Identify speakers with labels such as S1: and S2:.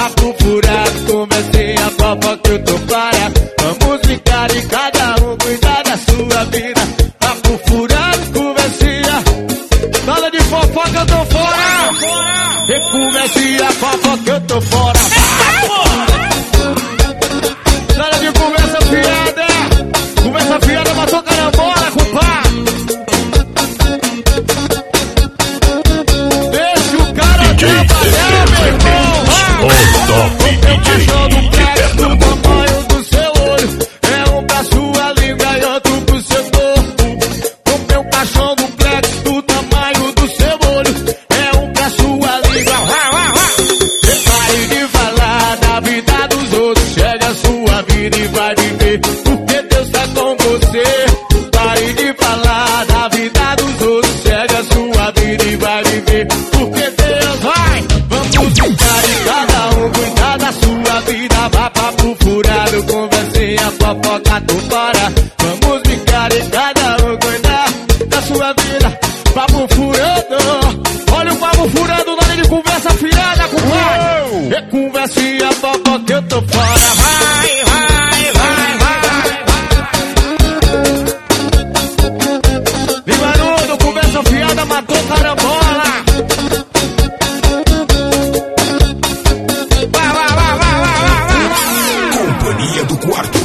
S1: papo furado, conversinha fofoca eu tô fora. Vamos ficar e cada um cuidar da sua vida. Papo furado, conversinha, nada de fofoca eu tô fora. E conversinha fofoca eu tô fora. Nada de conversa fiada. Conversa fiada matou carambola, compadre. Deixa o cara trabalhar, meu irmão.
S2: O top DJ de Pernambuco.
S1: Do tamanho do seu olho, é um pra sua língua e outro pro seu corpo. Comprei um caixão duplex do tamanho do seu olho, é um pra sua língua. Pare de falar da vida dos outros, chega a sua vida e vai viver, porque Deus tá com você. Pare de falar da vida dos outros, chega a sua vida e vai viver, porque Deus vai. Vamos ficar e cada um cuidar da sua vida. Vá papo furado, conversinha, fofoca, tô fora. Vamos ficar e cada um cuidar da sua vida. Papo furado, olha o papo furado, nada de conversa fiada, compadre. E conversinha, fofoca, eu tô fora. Vai, vai, vai, vai, vai. Limarudo, conversa fiada, matou carambola.
S2: Companhia do Quarto.